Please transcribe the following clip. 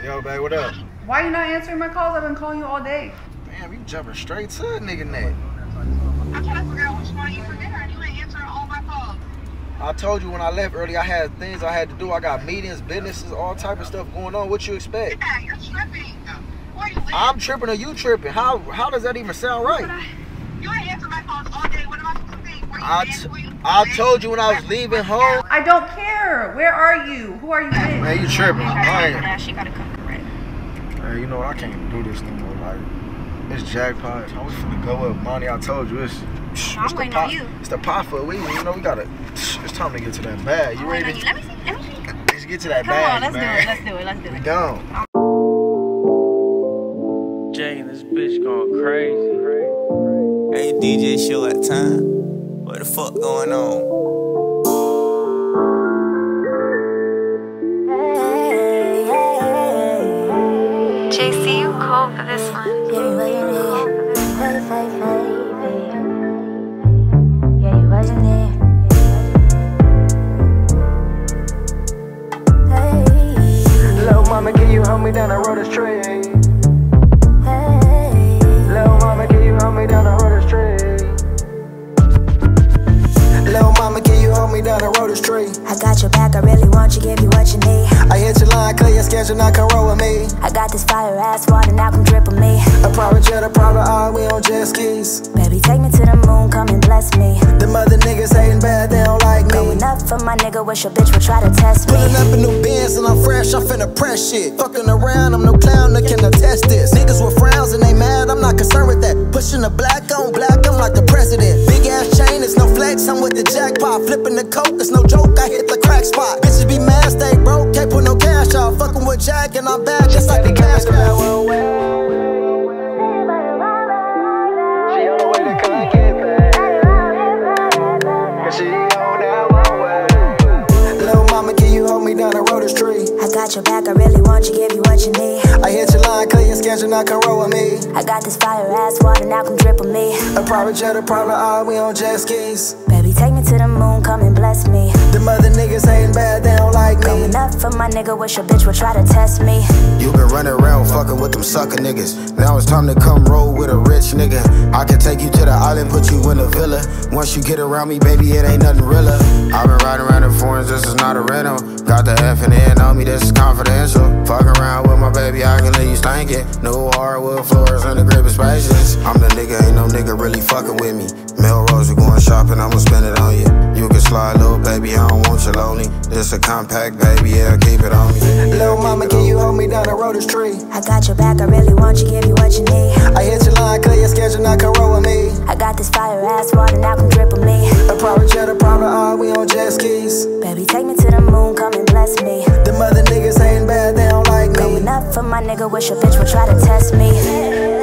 Yo, babe, what up? Why you not answering my calls? I've been calling you all day. Damn, you jumping straight to a nigga neck. I'm trying to figure out what you want to eat for dinner and you ain't answering all my calls. I told you when I left early, I had things I had to do. I got meetings, businesses, all type of stuff going on. What you expect? Yeah, you're tripping. Where you live? I'm tripping or you tripping? How does that even sound right? You ain't answering my calls all day. What am I supposed to think? Where you live? I told you when I was leaving home. I don't care. Where are you? Who are you with? Man, you tripping. She gotta come correct. Hey, you know what? I can't even do this no more. Like, it's jackpot. I was finna go up. Money, I told you. I'm waiting on you. It's the pot for a week. You know, we gotta. It's time to get to that bag. You ready? Let me see. Let's get to that Come bag, on, man. let's do it. We gone. Jay and this bitch going crazy. Hey, DJ show at time. What the fuck going on? JC, you cold for this one. Little mama, can you hold me down the road astray? Little mama, can you hold me down the road astray? Little mama, can you hold me down the road astray? I got your back, I really want you, give you what you need. I hit your line, clear your schedule, now come roll with me. I got this fire ass water, now come drip on me. A private jet, a private eye, we on jet skis. Baby, take me to the moon, come and bless me. Them other niggas hating bad, they don't like me. Going up for my nigga, wish your bitch would try to test me. Pulling up a new Benz and I'm fresh, I'm finna press shit. Fucking around, I'm no clown, that can attest this. Niggas with frowns and they mad, I'm not concerned with that. Pushing the black on black, I'm like the president. Big ass chain, it's no flex, I'm with the jackpot. Flipping the coke, it's no joke, I hit the crack spot. Bitches be mad, stay broke, can't put no cash out. Fucking with Jack and I'm back, just like the cash grab. She on the way to come get back. Cause she on that one way. Little mama, can you hold me down the road astray? I got your back, I really want you, give you what you need. I hit your line, clear your schedule, now come roll with me. I got this fire ass water, now come drip on me. A private jet, a private eye, we on jet skis. Baby, take me to the moon, come and bless me. Them other niggas hating bad, they don't like me. Going up for my nigga, wish your bitch would try to test me. You been running around fucking with them sucker niggas. Now it's time to come roll with a rich nigga. I can take you to the island, put you in a villa. Once you get around me, baby, it ain't nothing realer. I've been riding around in foreigns, this is not a rental. Got the F and N on me, this is confidential. Fucking around with my baby, I can leave you stinking. New hardwood floors and the grip is spacious. I'm the nigga, ain't no nigga really fucking with me. Melrose, we going shopping, I'ma spend it on you. You can slide, little baby, I don't want you lonely. This a compact, baby, yeah, keep it on me. Little mama, can you hold me down the road astray? I got your back, I really want you, give you what you need. I hit your line, clear your schedule, now come roll with me. I got this fire ass water, now come drip on me. A private jet, a private eye, we on jet skis. Baby, take me to the moon, come and bless me. Them other niggas hating bad, they don't like me. Going up for my nigga, wish your bitch would try to test me.